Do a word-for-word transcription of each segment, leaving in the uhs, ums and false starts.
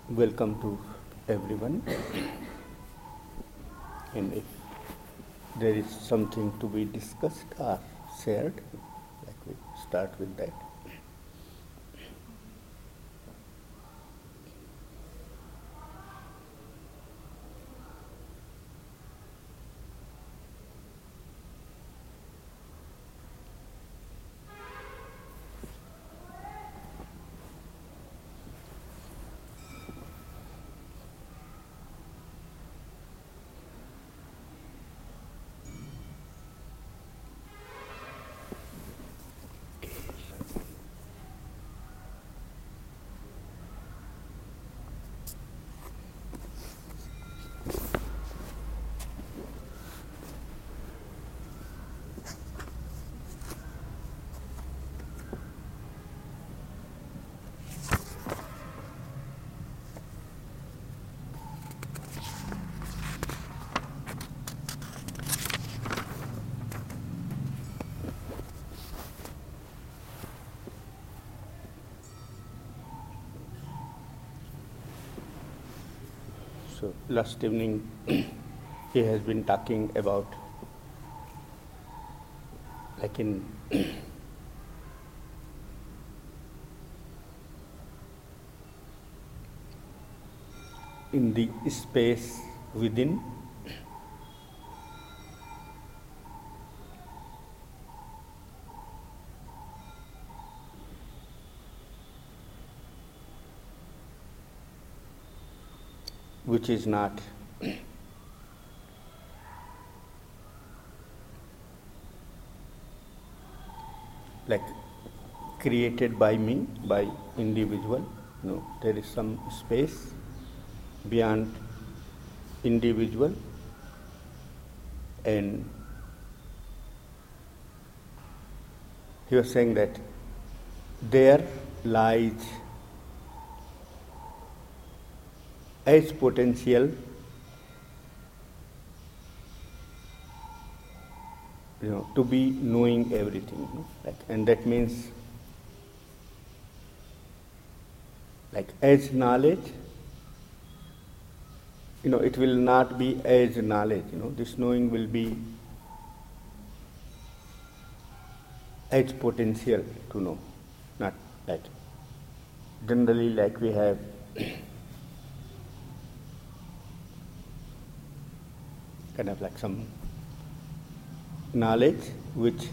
Welcome to everyone, and if there is something to be discussed or shared, like we start with that. So last evening he has been talking about like in in the space within, which is not like created by me, by individual. No, there is some space beyond individual, and he was saying that there lies as potential, you know, to be knowing everything, you know, like, and that means like as knowledge, you know, it will not be as knowledge, you know, this knowing will be as potential to know, not that. Generally, like we have kind of like some knowledge which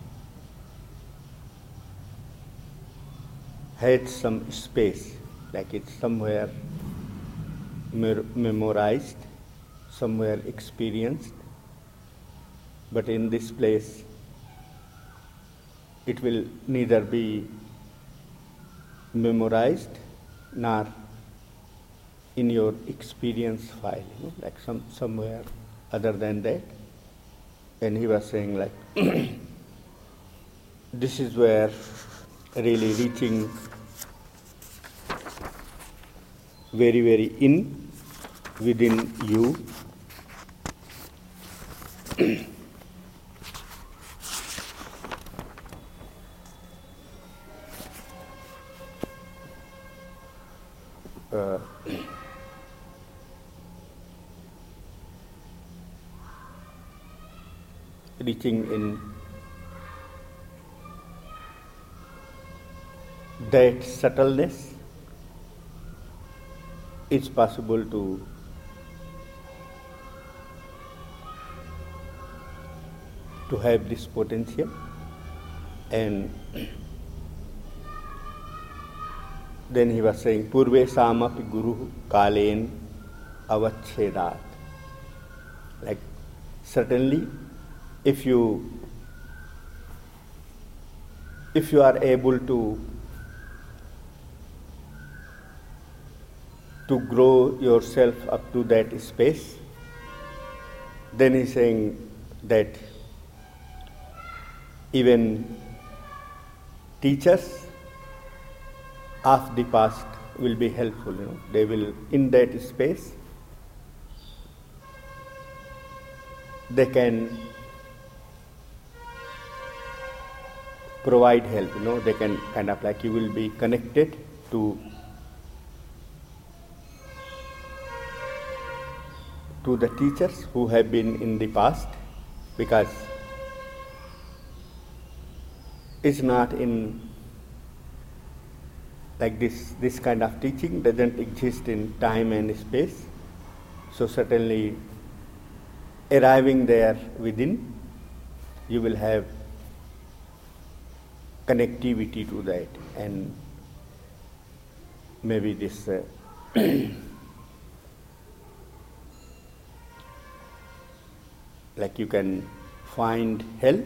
has some space, like it's somewhere mer- memorized, somewhere experienced, but in this place it will neither be memorized nor in your experience file, you know, like some somewhere other than that. And he was saying like this is where really reaching very very in within you uh, reaching in that subtleness is possible to to have this potential. And then he was saying purve samapi guru kalen avachhedat, like certainly if you if you are able to to grow yourself up to that space, then he's saying that even teachers of the past will be helpful, you know, they will in that space they can provide help, you know, they can kind of like you will be connected to to the teachers who have been in the past, because it's not in like this, this kind of teaching doesn't exist in time and space. So certainly arriving there within, you will have connectivity to that, and maybe this uh, like you can find help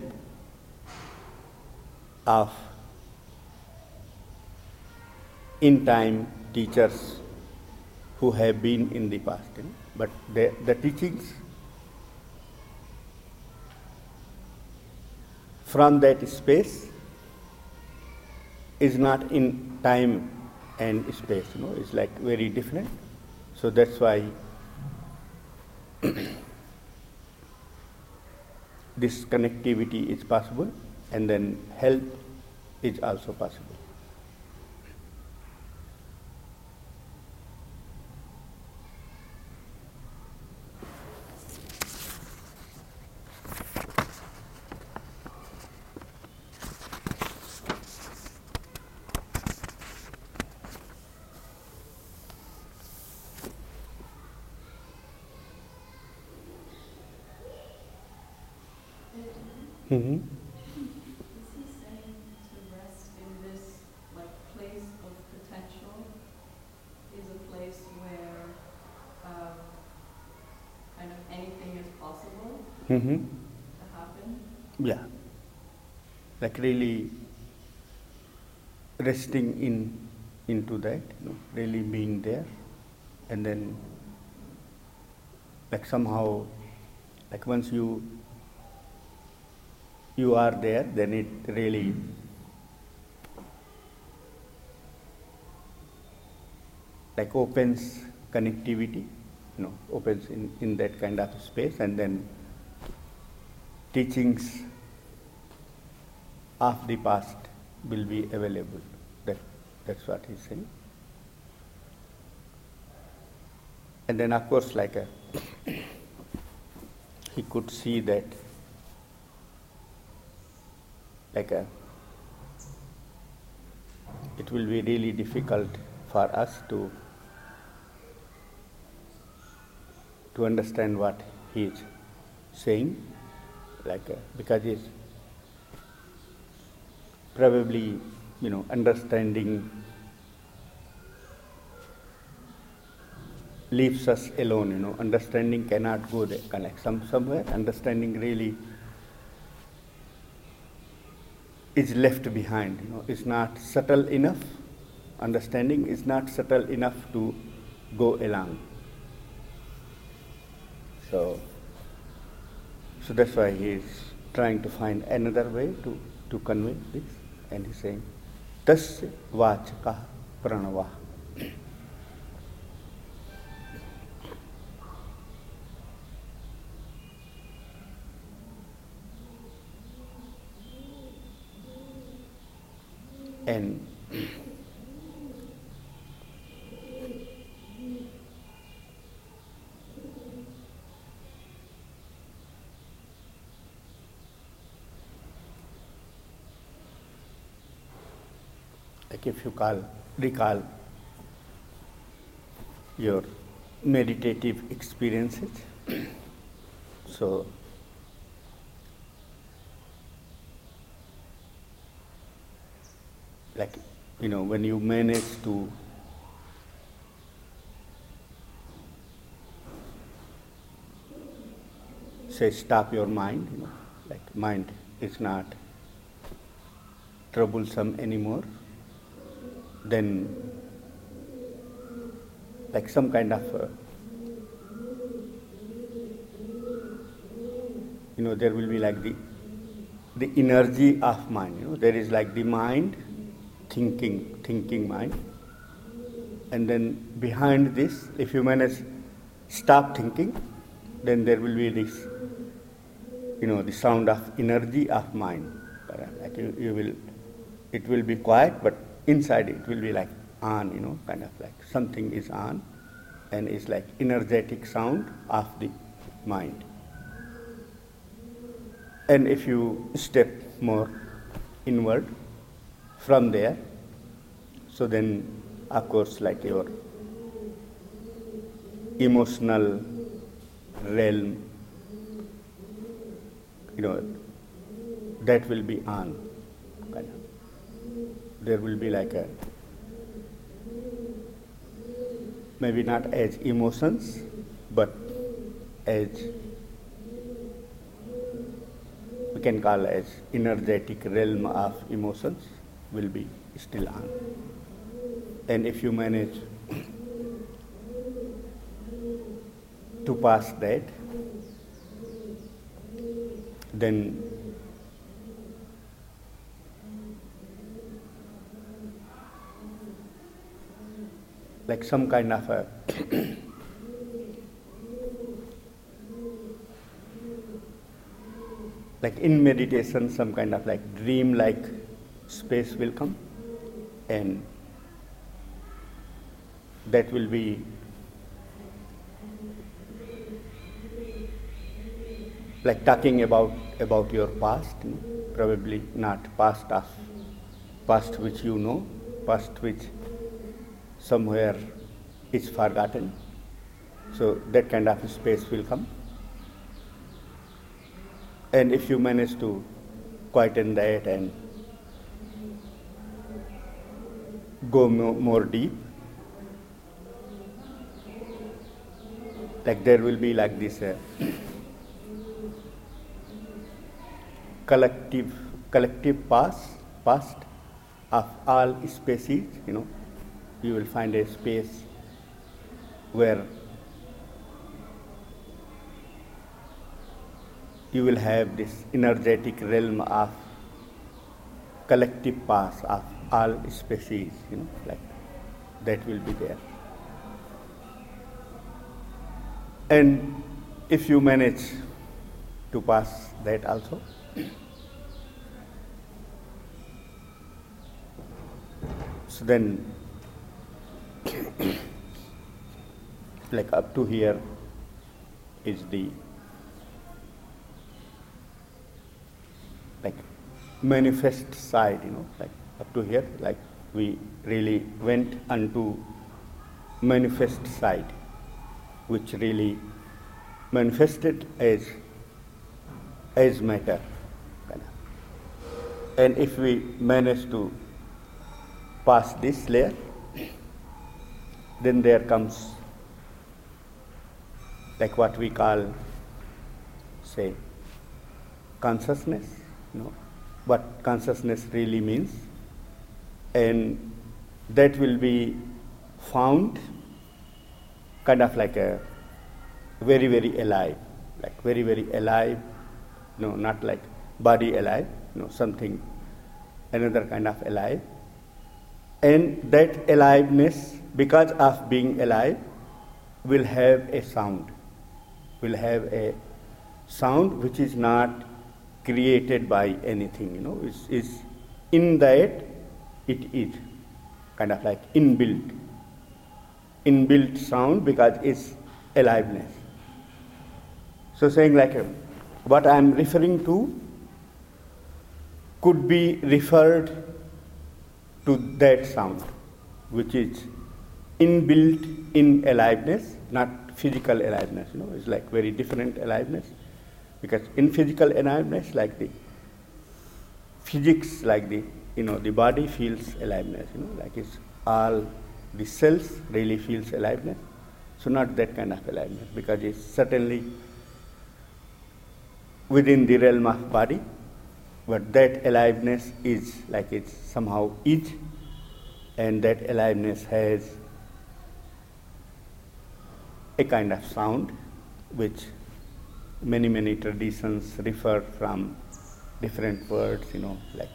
of in time teachers who have been in the past, you know? But the, the teachings from that space is not in time and space, you know, it's like very different. So that's why this connectivity is possible, and then help is also possible. Mm-hmm. Is he saying to rest in this like place of potential is a place where uh, kind of anything is possible Mm-hmm. to happen? Yeah. Like really resting in into that, you know, really being there, and then like somehow, like once you you are there, then it really like opens connectivity, you know, opens in, in that kind of space, and then teachings of the past will be available. That that's what he's saying. And then of course, like a, he could see that like a, it will be really difficult for us to to understand what he is saying, like a, because he's probably, you know, understanding leaves us alone, you know, understanding cannot go there, connect some somewhere, understanding really is left behind, you know, it's not subtle enough, understanding is not subtle enough to go along. So, so that's why he is trying to find another way to, to convey this, and he's saying, Tasya vachaka pranava. And like if you call, recall your meditative experiences, so like, you know, when you manage to say stop your mind, you know, like mind is not troublesome anymore, then like some kind of uh, you know, there will be like the the energy of mind, you know, there is like the mind, thinking, thinking mind, and then behind this, if you manage stop thinking, then there will be this, you know, the sound of energy of mind. Like you, you will, it will be quiet, but inside it will be like on, you know, kind of like something is on, and is like energetic sound of the mind. And if you step more inward from there, so then of course like your emotional realm, you know, that will be on. Kind of. There will be like a, maybe not as emotions, but as we can call as energetic realm of emotions will be still on. And if you manage to pass that, then like some kind of a like in meditation, some kind of like dream-like space will come, and that will be like talking about about your past, you know, probably not past of past which you know, past which somewhere is forgotten. So that kind of space will come. And if you manage to quieten that and go more, more deep, like there will be like this uh, collective collective past past of all species, you know. You will find a space where you will have this energetic realm of collective past of all species, you know, like that will be there. And if you manage to pass that also, so then like up to here is the like manifest side, you know, like up to here, like we really went onto manifest side, which really manifested as as matter. And if we manage to pass this layer, then there comes like what we call, say, consciousness, you know, what consciousness really means. And that will be found kind of like a very, very alive, like very, very alive, no, not like body alive, no, something, another kind of alive. And that aliveness, because of being alive, will have a sound, will have a sound which is not created by anything, you know, it's, it's in that it is kind of like inbuilt, inbuilt sound because it's aliveness. So saying like uh, what I am referring to could be referred to that sound, which is inbuilt in aliveness, not physical aliveness, you know, it's like very different aliveness. Because in physical aliveness, like the physics, like the, you know, the body feels aliveness, you know, like it's all the cells really feels aliveness. So not that kind of aliveness, because it's certainly within the realm of body, but that aliveness is like it's somehow is, and that aliveness has a kind of sound which many, many traditions refer from different words, you know, like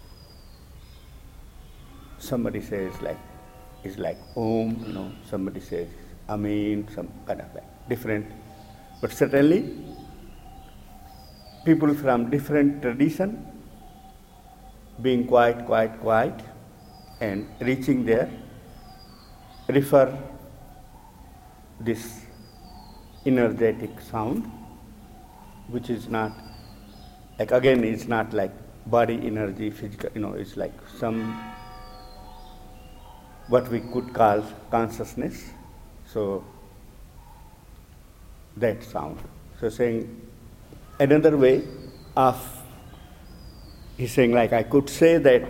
somebody says like, it's like Om, you know, somebody says Amin, some kind of like different. But certainly, people from different tradition being quite, quite, quite, and reaching there, refer this energetic sound, which is not, like again, it's not like body energy, physical, you know, it's like some, what we could call consciousness. So that sound. So saying another way of, he's saying like I could say that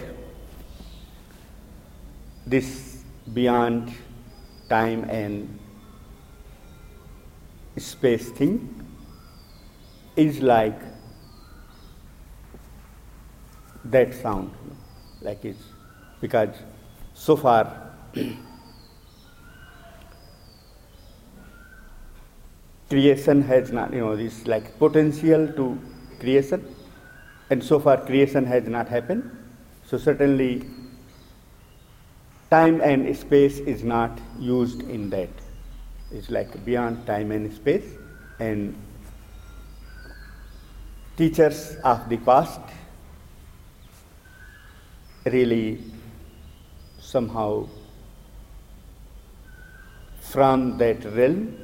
this beyond time and space thing is like that sound, you know, like it's, because so far creation has not, you know, this like potential to creation, and so far creation has not happened. So certainly time and space is not used in that. It's like beyond time and space, and teachers of the past really somehow from that realm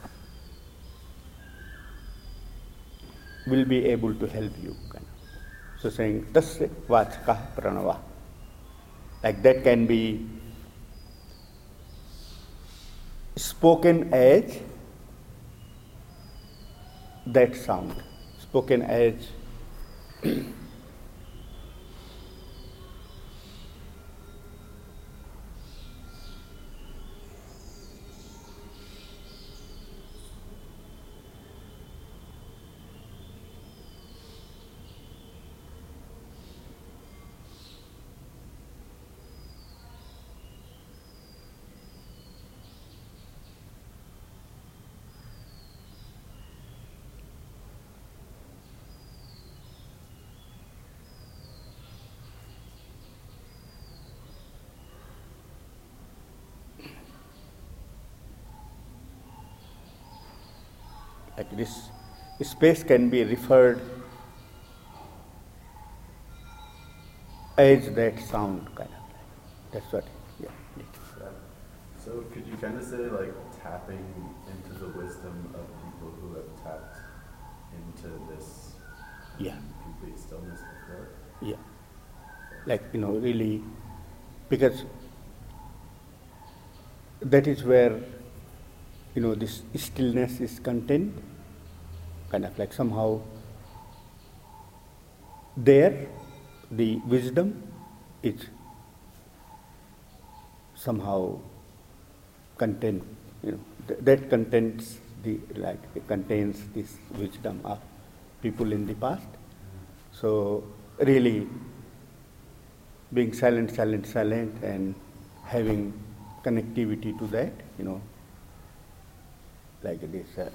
will be able to help you. So saying tasya vachaka pranava, like that can be spoken as that sound, spoken as like this. Space can be referred as that sound, kind of. That's what, yeah. Yeah. So could you kind of say like tapping into the wisdom of people who have tapped into this Yeah. complete stillness before? Yeah. Like, you know, really, because that is where, you know, this stillness is contained, kind of like somehow there, the wisdom is somehow contained, you know, th- that contains the, like, it contains this wisdom of people in the past. So really being silent, silent, silent, and having connectivity to that, you know, like this. Uh,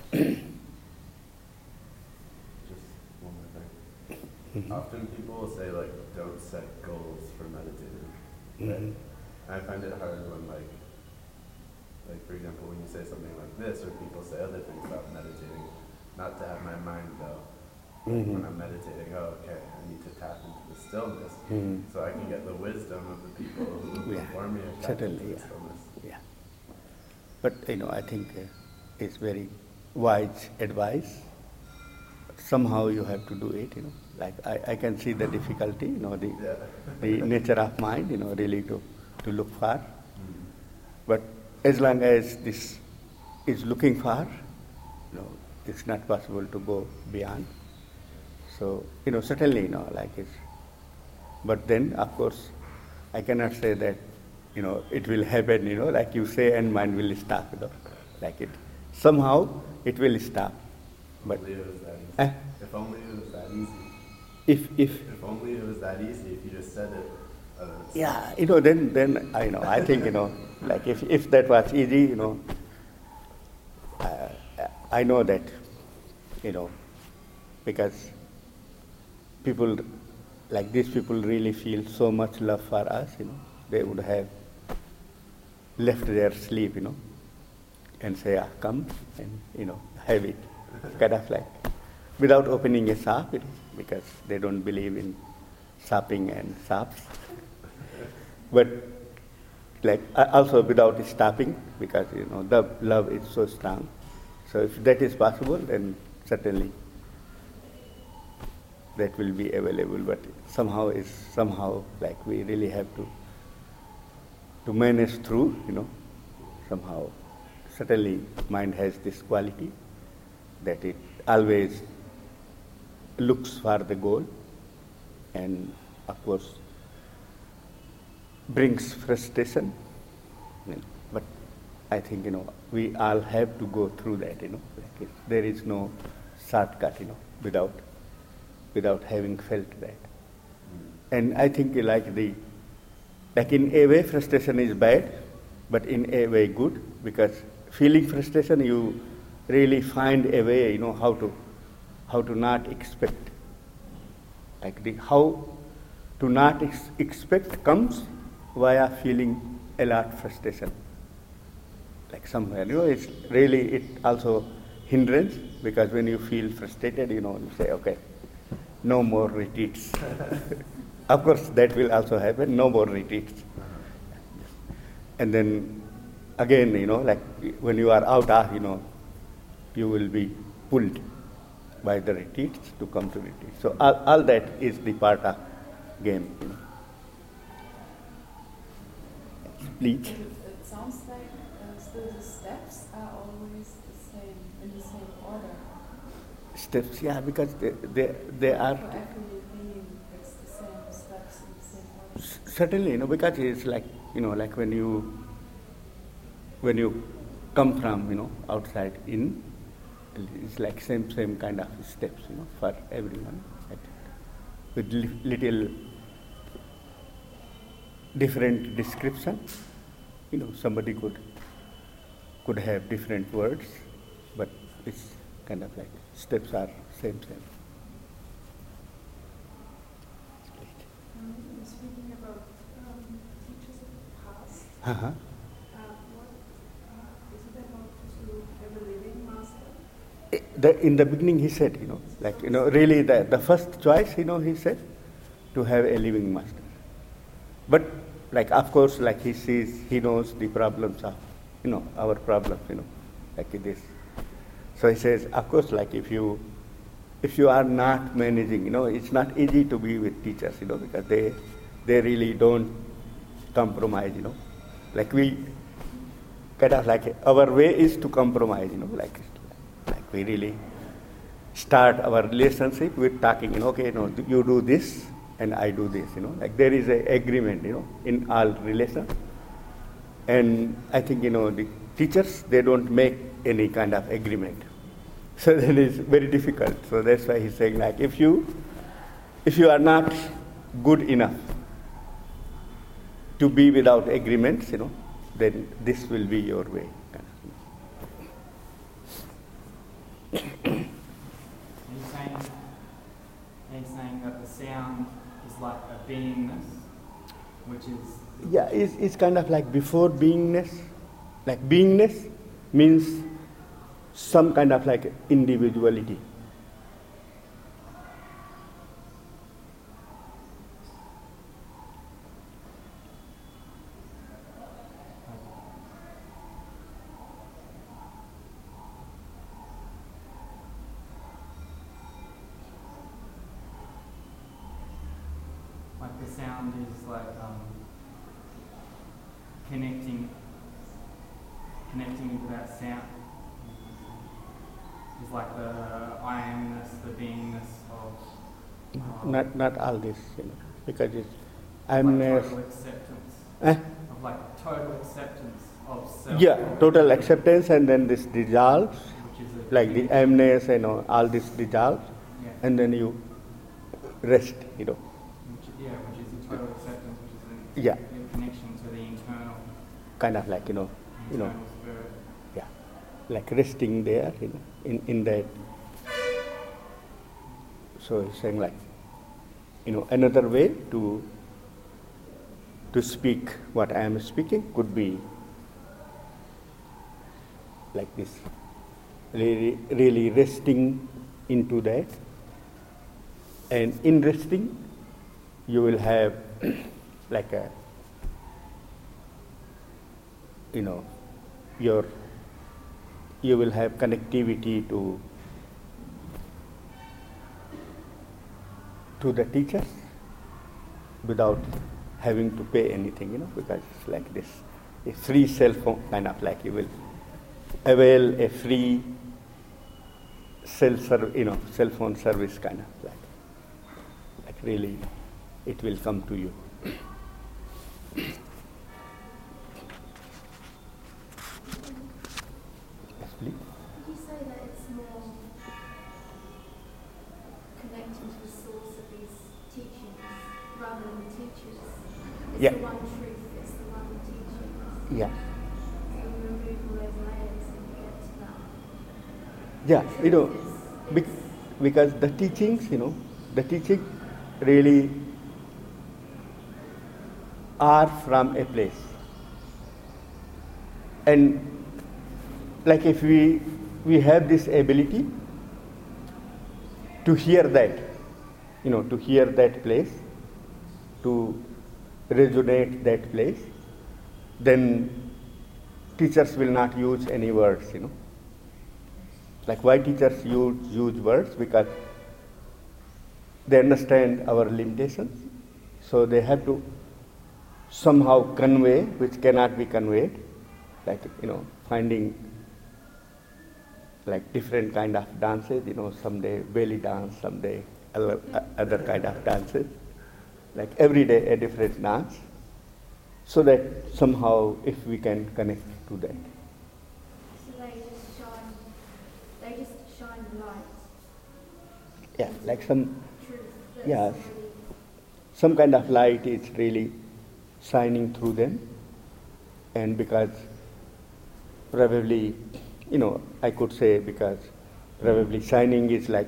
Just one more thing. Mhm. Often people will say like, don't set goals for meditating. Right? Mhm. I find it hard when like, like for example, when you say something like this, or people say other things about meditating, not to have my mind go. Like Mhm. when I'm meditating, oh, okay, I need to tap into the stillness, Mhm. so I can get the wisdom of the people who Yeah, before me have tapped certainly, into the yeah. stillness. Yeah. But, you know, I think uh, it's very wise advice. Somehow you have to do it, you know. Like I, I can see the difficulty, you know, the, Yeah. the nature of mind, you know, really to, to look far. Mm. But as long as this is looking far, you know, it's not possible to go beyond. So, you know, certainly, you know, like it's, but then, of course, I cannot say that, you know, it will happen, you know, like you say, and mind will stop, you know, like it, somehow it will stop. But If only it was that easy. eh, If only it was that easy. if, if, If only it was that easy, if you just said it. Uh, it's- yeah, you know, then, then, I know, I think, you know, like if, if that was easy, you know, uh, I know that, you know, because people, like these people really feel so much love for us, you know, they would have left their sleep, you know, and say, ah, come, and, you know, have it, kind of like, without opening a shop, you know, because they don't believe in shopping and shops. But like uh, also without stopping, because you know the love is so strong. So if that is possible, then certainly that will be available. But somehow is somehow like we really have to to manage through, you know, somehow. Certainly, mind has this quality that it always looks for the goal, and of course brings frustration. You know, but I think, you know, we all have to go through that, you know. Like it, there is no shortcut, you know, without without having felt that. And I think like the like in a way frustration is bad, but in a way good, because feeling frustration you really find a way, you know, how to how to not expect. Like the how to not ex- expect comes via feeling a lot frustration. Like somewhere, you know, it's really, it also hindrance, because when you feel frustrated, you know, you say, okay, no more retreats. Of course, that will also happen, no more retreats. And then again, you know, like when you are out, ah, you know, you will be pulled by the retreats to come to retreat. So all, all that is the part of game, you know. Please. It, it sounds like uh, still the steps are always the same, in the same order. Steps, yeah, because they they, they are For every being, it's the same steps in the same order. certainly, you know, because it's like, you know, like when you when you come from, you know, outside in, it's like same same kind of steps, you know, for everyone, I think, with li- little different description. You know, somebody could could have different words, but it's kind of like steps are same same. Um, speaking about um, teachers of the past, Uh-huh. uh, what uh, is it about to have a living master? Eh, The, in the beginning, he said, you know, like, you know, really the, the first choice, you know, he said, to have a living master. But, like, of course, like he sees, he knows the problems of, you know, our problems, you know, like this. So he says, of course, like if you, if you are not managing, you know, it's not easy to be with teachers, you know, because they, they really don't compromise, you know. Like we, kind of like our way is to compromise, you know, like, like we really start our relationship with talking, you know, okay, you know, you do this and I do this, you know, like there is a agreement, you know, in all relations. And I think, you know, the teachers, they don't make any kind of agreement. So then it's very difficult. So that's why he's saying, like, if you, if you are not good enough to be without agreements, you know, then this will be your way. Are you saying, are you saying that the sound is like a beingness, which is... Yeah, it's, it's kind of like before beingness. Like beingness means some kind of like individuality. Like the sound is like um, connecting, connecting to that sound. Is like the I amness, the beingness of. of Not not all this, you know, because it's like I'm total acceptance. eh? Of like total acceptance of self. Yeah, total acceptance, and then this dissolves, Which is a like the amness, you know, all this dissolves, Yeah. and then you rest, you know. Which, yeah, which is a total acceptance, which is a, Yeah. a connection to the internal, Kind of like, you know, you know, internal spirit. yeah, like resting there, you know, in, in that. So he's saying like, you know, another way to to speak what I am speaking could be like this, really, really resting into that, and in resting, you will have like a you know, your you will have connectivity to to the teachers without having to pay anything, you know, because it's like this, a free cell phone kind of like you will avail a free cell serv- you know, cell phone service kind of like, like really, it will come to you. Yes, please. Would you say that it's more connecting to the source of these teachings rather than the teachers? It's Yeah. the one truth, it's the one teaching. Yeah. So you remove all those layers and you get to that. Yeah, you know, bec- because the teachings, you know, the teaching really are from a place. And like if we we have this ability to hear that, you know, to hear that place, to resonate that place, then teachers will not use any words, you know. Like why teachers use, use words? Because they understand our limitations. So they have to somehow convey which cannot be conveyed. Like, you know, finding like different kind of dances, you know, someday belly dance, someday other, other kind of dances. Like every day a different dance. So that somehow if we can connect to that. So they just shine, they just shine light. Yeah, like some, Truth. That's yes, already- some kind of light is really shining through them. And because probably, you know, I could say because probably shining is like,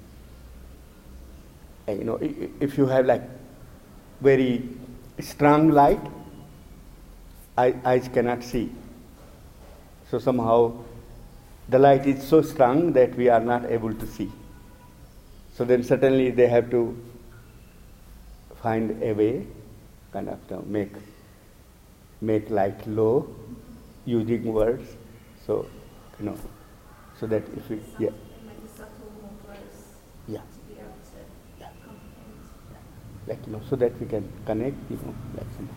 uh, you know, i- i- if you have like very strong light, eye- eyes cannot see. So somehow the light is so strong that we are not able to see. So then certainly they have to find a way, kind of to make make light low using words. So, you know, so that if we, yeah, They make the subtle more close yeah, to be able to yeah, comprehend. like, you know, so that we can connect, you know, like some.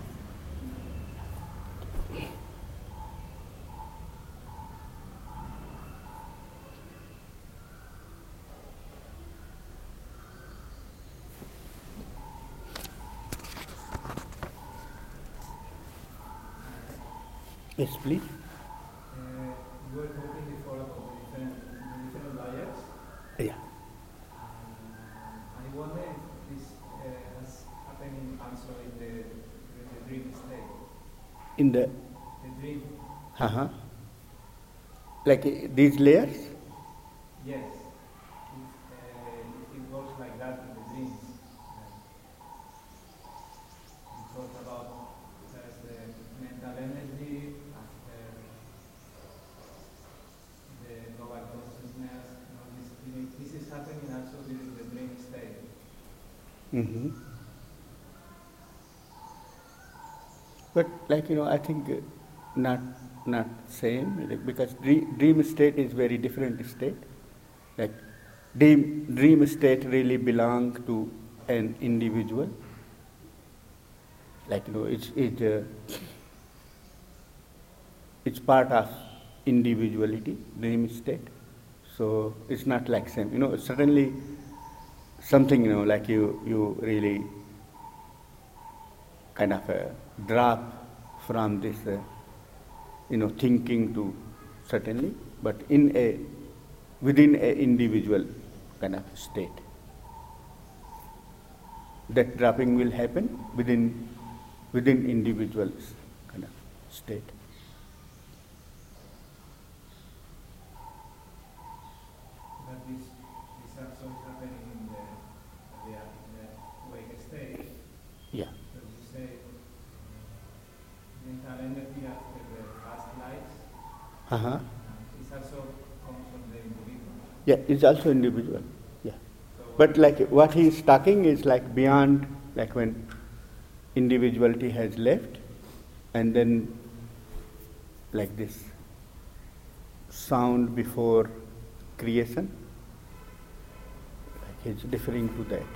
Yes, please. Uh, you were talking before about the different, the different layers. Yeah. Um, I wonder if this uh, has happened also in the, in the dream state. In the, The dream, uh-huh. Like uh, these layers? yes. If, uh, if it works like that in the dreams. Uh, you talk about first the mental energy, after the global consciousness. You know, this, this is happening also during the dream state. Mm-hmm. But like, you know, I think uh, not not same, like, because dream, dream state is very different state. Like dream dream state really belong to an individual. Like, you know, it's it uh, it's part of individuality, dream state. So it's not like same. You know, certainly something, you know, like you you really kind of uh, drop from this, uh, you know, thinking to certainly, but in a within a individual kind of state. That dropping will happen within within individuals kind of state. But this, this also is happening in the, the, in the wake state. Yeah. So you say mental energy after the past lives, Uh-huh. uh, this also comes from the individual. Yeah, it's also individual. Yeah. So But like what he is talking is like beyond, like when individuality has left, and then like this sound before creation. Like it's referring to that.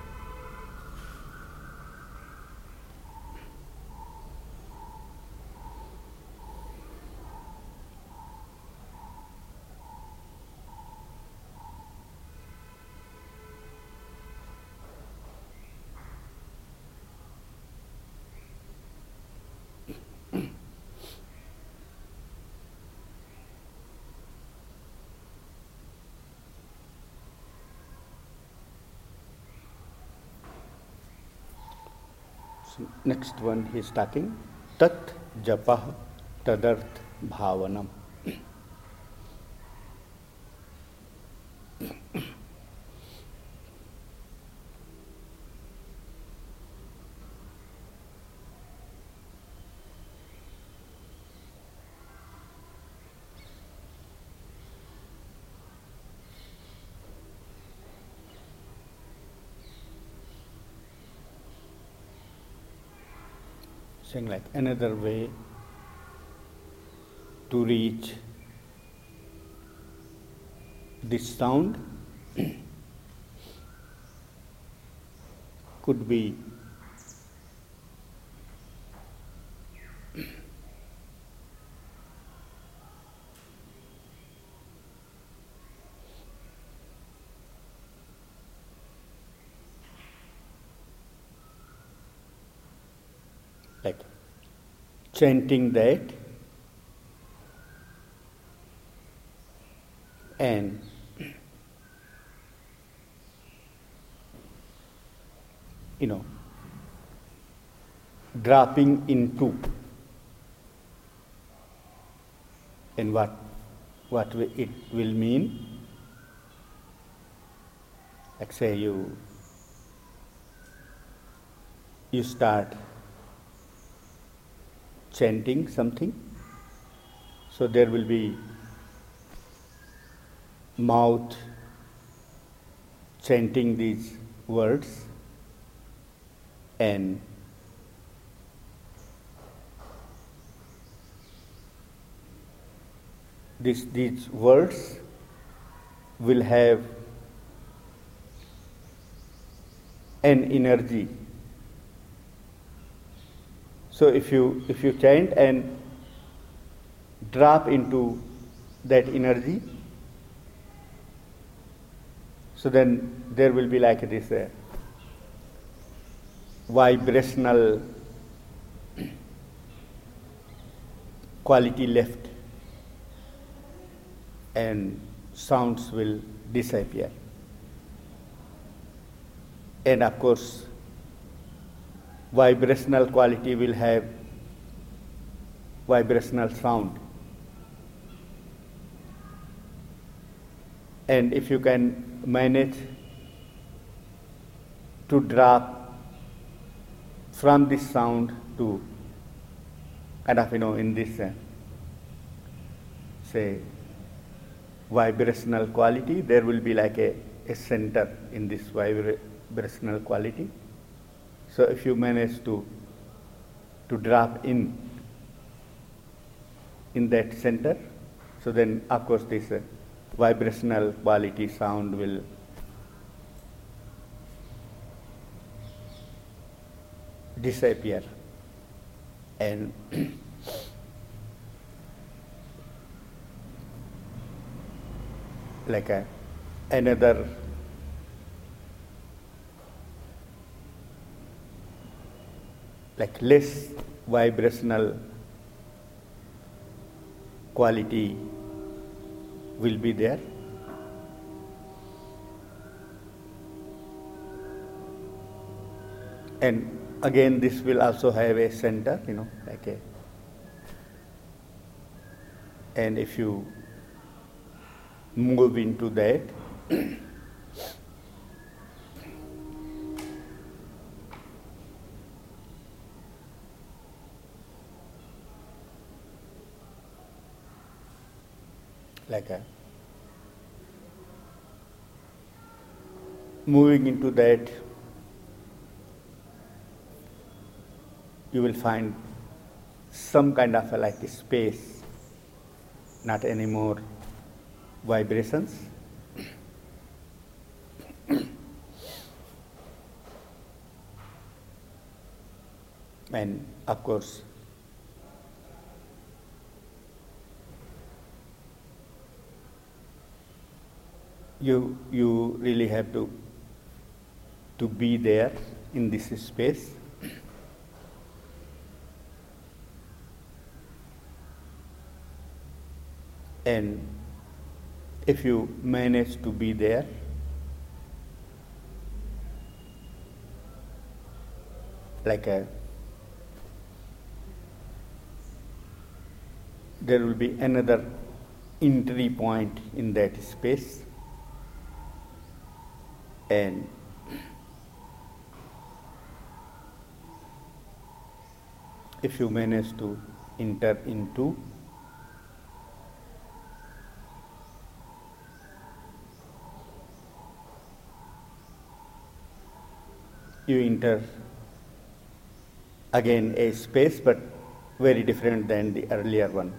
So next one he is talking, tat japah tadarth bhavanam. Saying like another way to reach this sound could be like chanting that and you know dropping into and what what it will mean. Like say you you start chanting something, so there will be mouth chanting these words and this, these words will have an energy. So if you if you chant and drop into that energy, so then there will be like this uh, vibrational quality left, and sounds will disappear. And of course, vibrational quality will have vibrational sound. And if you can manage to drop from this sound to kind of, you know, in this, uh, say, vibrational quality, there will be like a, a center in this vibrational quality. So if you manage to to drop in in that center, so then of course this uh, vibrational quality sound will disappear, and like a, another like less vibrational quality will be there. And again this will also have a center, you know, like a, and if you move into that, like a moving into that, you will find some kind of a like a space not any more vibrations. And of course, you you really have to to be there in this space. And if you manage to be there, like a there will be another entry point in that space, and if you manage to enter into, you enter again a space, but very different than the earlier one.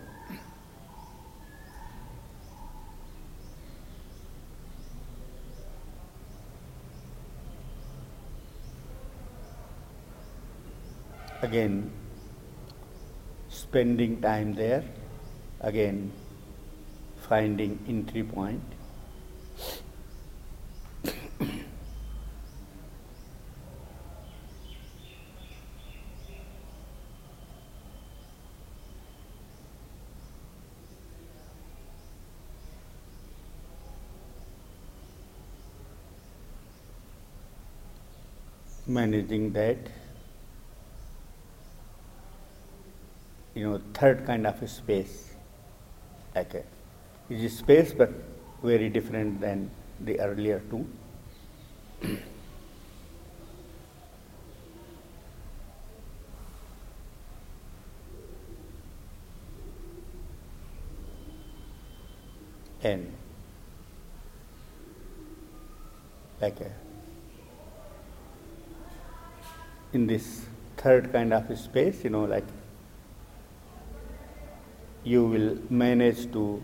Again, spending time there, again, finding entry point. Managing that, you know, third kind of a space, like a, it is space but very different than the earlier two. And like a, in this third kind of space, you know, like you will manage to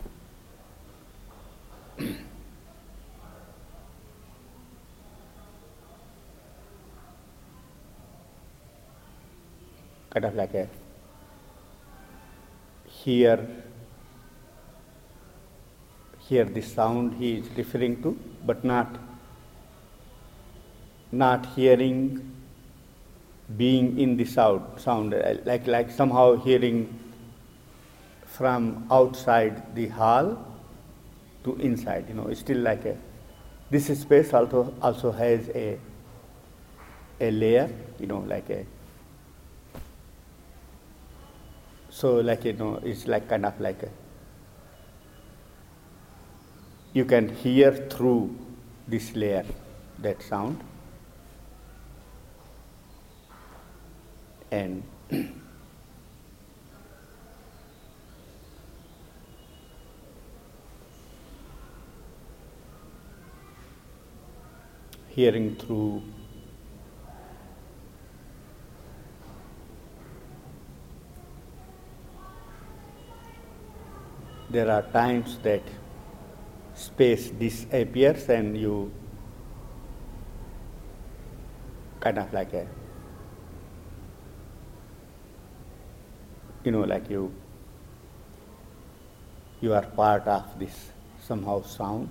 kind of like a hear hear the sound he is referring to, but not not hearing being in the sound, sound like like somehow hearing from outside the hall to inside. You know, it's still like a, this space also also has a a layer. You know, like a, so like, you know, it's like kind of like a, you can hear through this layer that sound. And hearing through there are times that space disappears and you kind of like a, you know, like you you are part of this somehow sound.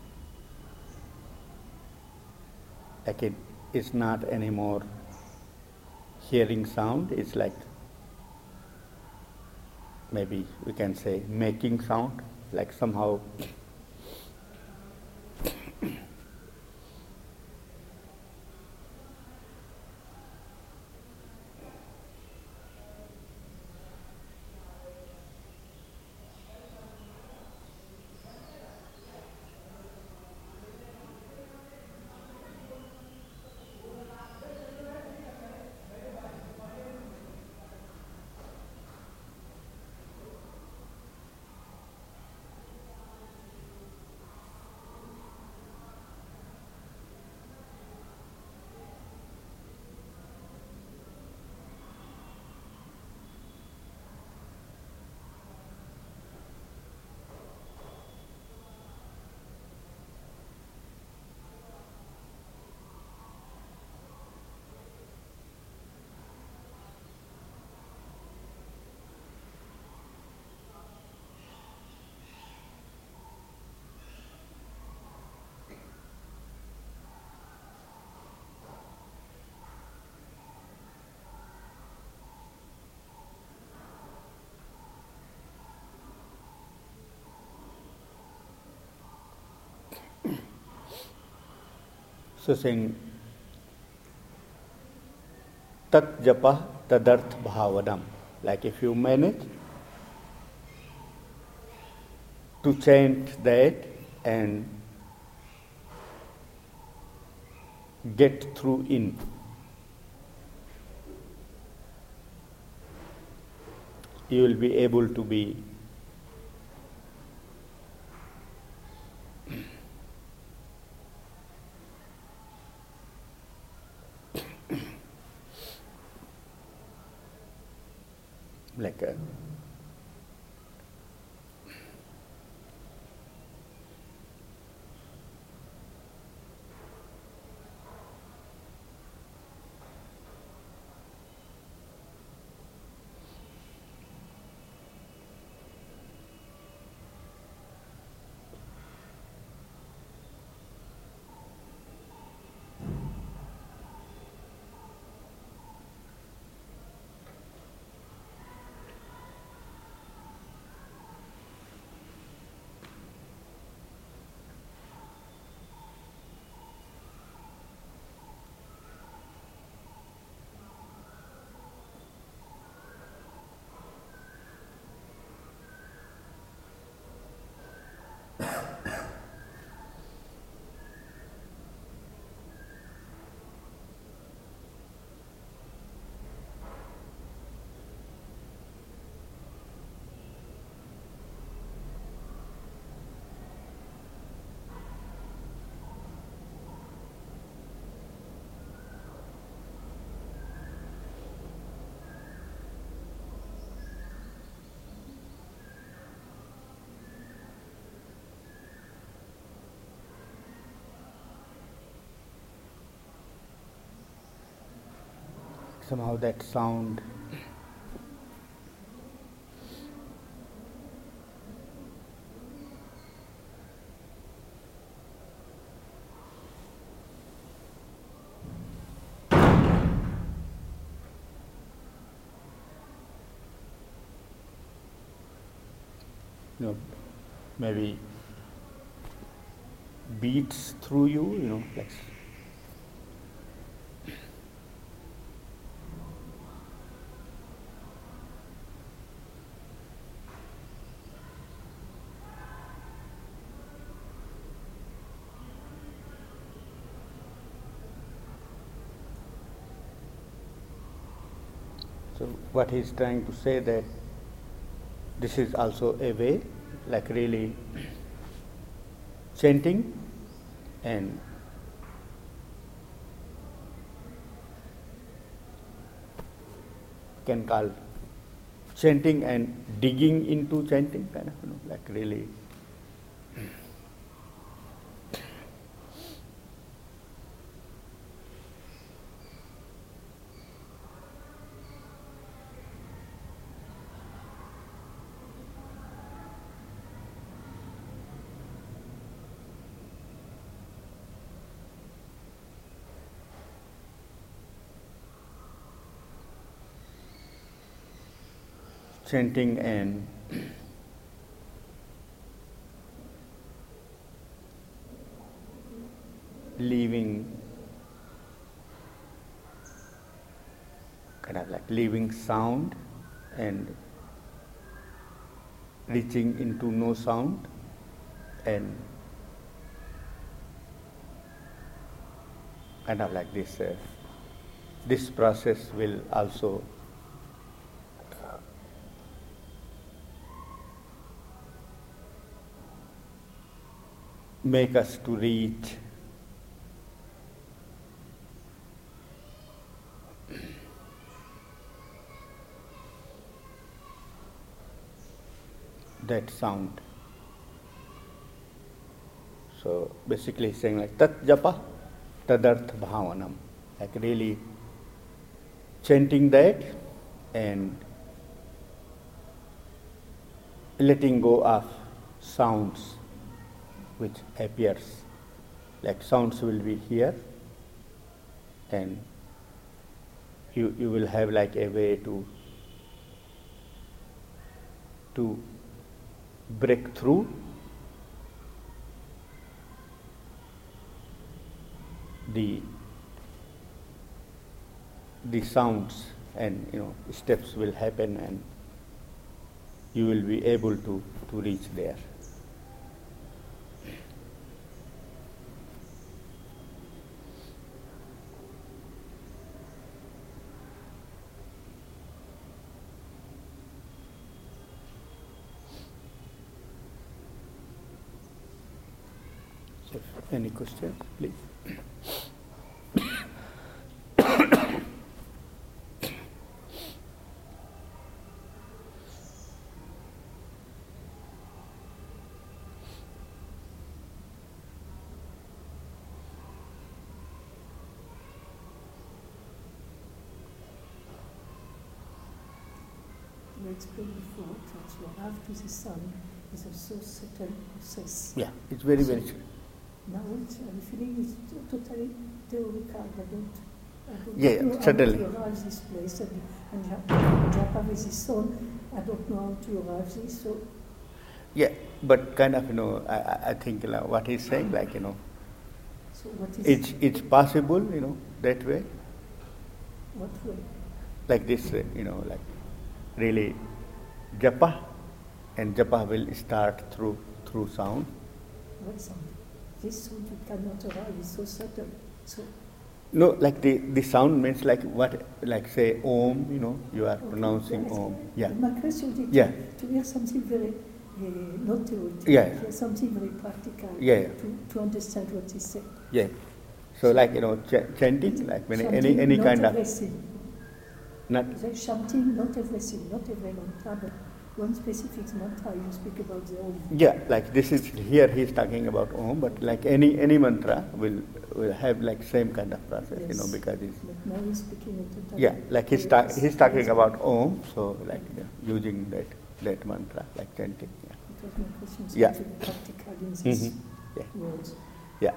Like it is not anymore hearing sound, it's like maybe we can say making sound, like somehow So saying tat japa tadarth bhavanam. Like if you manage to chant that and get through in, you will be able to be like a somehow that sound you know maybe beats through you, you know, like so what he's trying to say that this is also a way, like really chanting and can call chanting and digging into chanting, kind of, you know, like really chanting and leaving, kind of like leaving sound and reaching into no sound, and kind of like this. Uh, this process will also make us to reach that sound. So basically saying like tat japa tadarth bhavanam, like really chanting that and letting go of sounds which appears, like sounds will be here and you, you will have like a way to to break through the the sounds and you know steps will happen, and you will be able to, to reach there. So if any questions, please. You explained before that your love to the sun is a so subtle process. Yeah, it's very, very. Now it's, I'm feeling it's totally theoretical. I don't, I don't Yeah, know certainly. how to arrive this place. And, and Japa, Japa with the sun, I don't know how to arrive this. So Yeah, but kind of, you know, I, I- I think like, what he's saying, like, you know, so what is it's it's possible, you know, that way, what way? like this, uh, you know, like really japa, and japa will start through through sound. What sound? This sound you cannot arrive. It's so subtle. So No, like the, the sound means like what, like say Om, you know, you are okay, pronouncing yes. Om. Yeah. My question is Yeah. to hear something very uh, not theoretical. Yeah. To hear something very practical. Yeah, yeah. To, to understand what is said. Yeah. So like, you know, ch- chanting, like when any Chanting, any not kind of, everything. not, The chanting, not everything, not every mantra, but one specific mantra you speak about the Om. yeah, like this is, here he's talking about Om, but like any any mantra will, will have like same kind of process, you know, Yes. because it's, But now he's speaking a totally. yeah, like he's, ta- he's talking about Om, so like yeah, using that, that mantra, like chanting, yeah. It was my question, so Yeah. to be practical in these Mhm. Yeah. words. Yeah.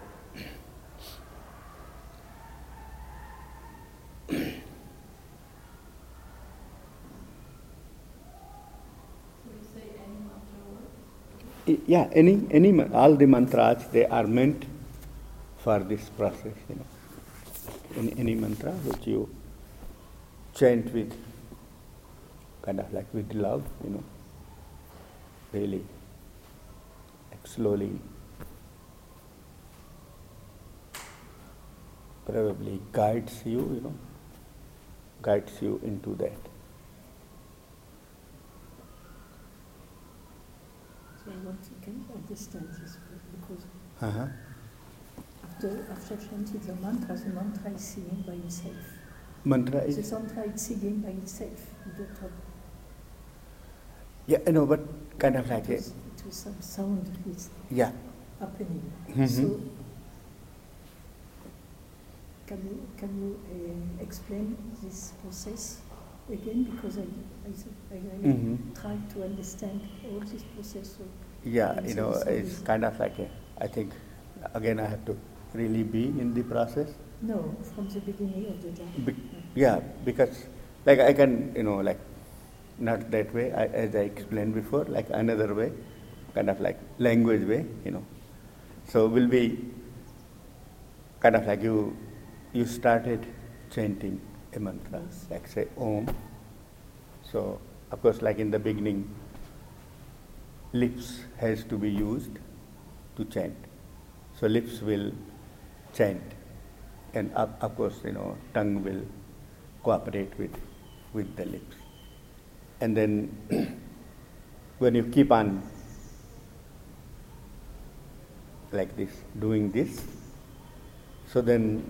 So you say any mantra word? I- Yeah, any, any, ma- all the mantras, they are meant for this process, you know. Any, any mantra which you chant with, kind of like with love, you know, really, like slowly, probably guides you, you know, guides you into that. So I want to can understand this because Uh-huh. after, after chanting the mantra, the mantra is singing by himself. Mantra is. The mantra is singing by itself. You don't have Yeah, you know, but kind of like to, a, to some sound is yeah. happening. Mhm. So can you can you uh, explain this process again? Because I I, I, I Mhm. try to understand all this process. So Yeah, and you so know, this it's is- kind of like a, I think, again, I have to really be in the process. No, from the beginning of the day. Be- yeah, because, like, I can, you know, like, not that way, I, as I explained before, like another way, kind of like language way, you know. So will be kind of like you, you started chanting a mantra, Yes. like say Om. So, of course, like in the beginning, lips has to be used to chant. So lips will chant, and of, of course, you know, tongue will cooperate with, with the lips. And then when you keep on like this, doing this, so then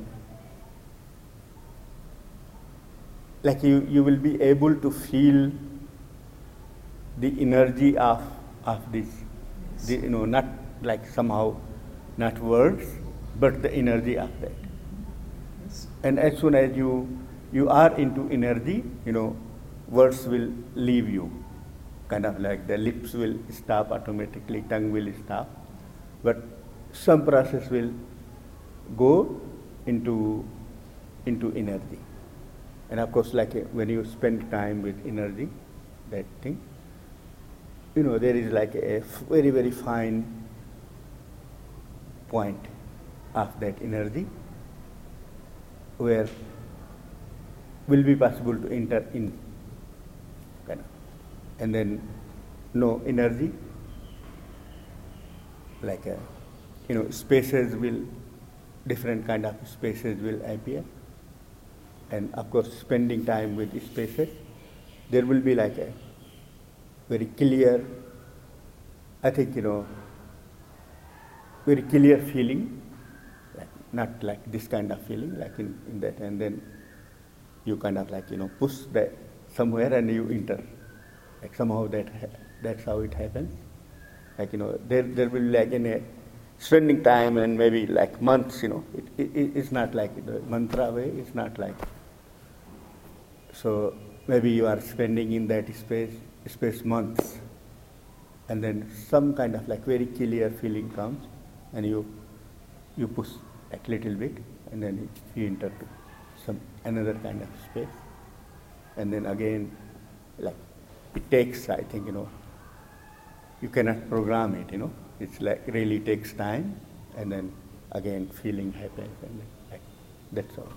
like you, you will be able to feel the energy of, of this, the, you know, not like somehow, not words, but the energy of that. Yes. And as soon as you, you are into energy, you know, words will leave you. Kind of like the lips will stop automatically, tongue will stop. But some process will go into, into energy. And of course, like uh, when you spend time with energy, that thing, you know, there is like a f- very, very fine point of that energy. where will be possible to enter in, kind of, and then no energy, like a, you know, spaces will, different kind of spaces will appear, and of course spending time with spaces, there will be like a very clear, I think, you know, very clear feeling, like not like this kind of feeling, like in, in that, and then you kind of like, you know, push that somewhere and you enter, like somehow that ha- that's how it happens. Like, you know, there there will be like in a spending time and maybe like months, you know, it, it it's not like the mantra way, it's not like. So maybe you are spending in that space space months, and then some kind of like very clear feeling comes, and you you push like little bit, and then you enter to some another kind of space, and then again, like it takes, I think, you know, you cannot program it, you know, it's like really takes time, and then again feeling happens, and then, like that's all.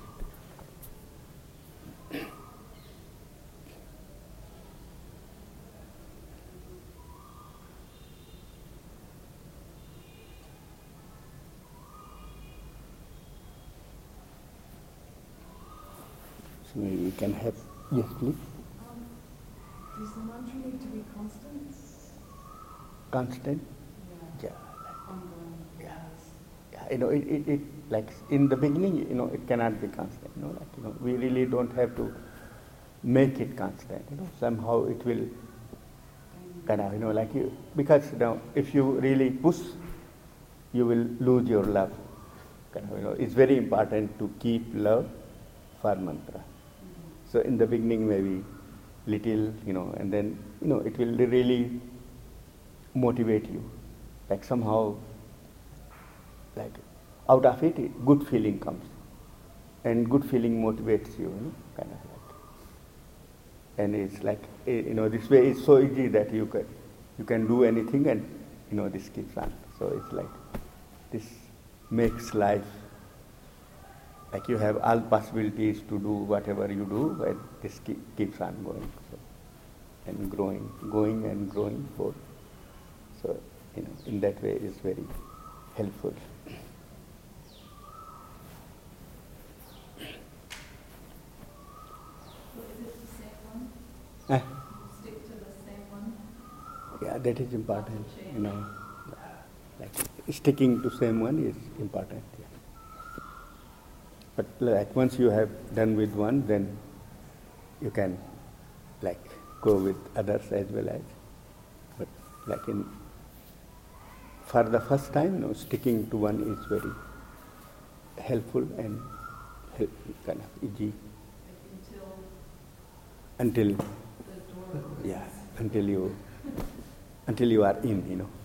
So maybe we can have, yes please. Um, does the mantra need to be constant? Constant? Yeah. Yeah. Ongoing. Yeah. Yeah, you know, it, it, it, like in the beginning, you know, it cannot be constant, you know, like, you know, we really don't have to make it constant, you know, somehow it will kind of, you know, like you, because, you know, if you really push, you will lose your love, kind of, you know, it's very important to keep love for mantra. So in the beginning, maybe little, you know, and then, you know, it will really motivate you, like somehow, like out of it, it good feeling comes, and good feeling motivates you, you know, kind of like, and it's like, you know, this way is so easy that you can you can do anything, and you know this keeps on. So it's like this makes life like you have all possibilities to do whatever you do, and this keep, keeps on going, so, and growing, going and growing both. So, you know, in that way is very helpful. So is it the same one? Eh? Stick to the same one? Yeah, that is important, you know, like sticking to same one is important. Yeah. But like once you have done with one, then you can like go with others as well as. But like in for the first time, you know, sticking to one is very helpful and help, kind of easy. Until Until the door opens. yeah, until you until you are in, you know.